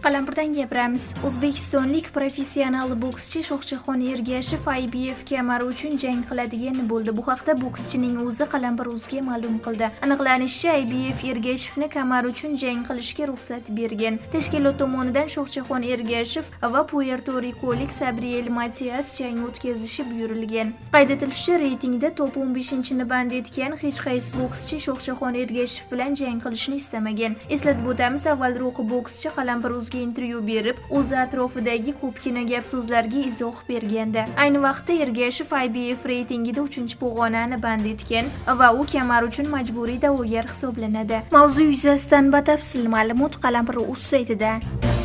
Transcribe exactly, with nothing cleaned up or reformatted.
Qalampirdan gapiramiz. O'zbekistonlik professional bokschi Shohjahon Ergashev I B F kamari uchun jang qiladigan bo'ldi. Bu haqda bokschining o'zi Qalampir.uzga ma'lum qildi. Aniqlanishicha, I B F Ergashevni kamar uchun jang qilishga ruxsat bergan. Tashkilot tomonidan Shohjahon Ergashev va puertorikolik Sabriel Matias jang o'tkazishi buyurilgan. Qayd etilishicha, reytingda top o'n beshinchini band etgan hech qaysi bokschi Shohjahon Ergashev bilan jang qilishni istamagan. Eslatib o'tamiz, avvalroq bokschi Qalampir.uzga intervyu berib, o'zi atrofidagi ko'pgina gap so'zlarga izoh bergandi. Ayni vaqtda Ergashev I B F reytingida uchinchi pog'onani band etgan va u kamar uchun majburiy da'vogar hisoblanadi. Mavzu yuzasidan batafsil ma'lumot Qalampir.uz saytida.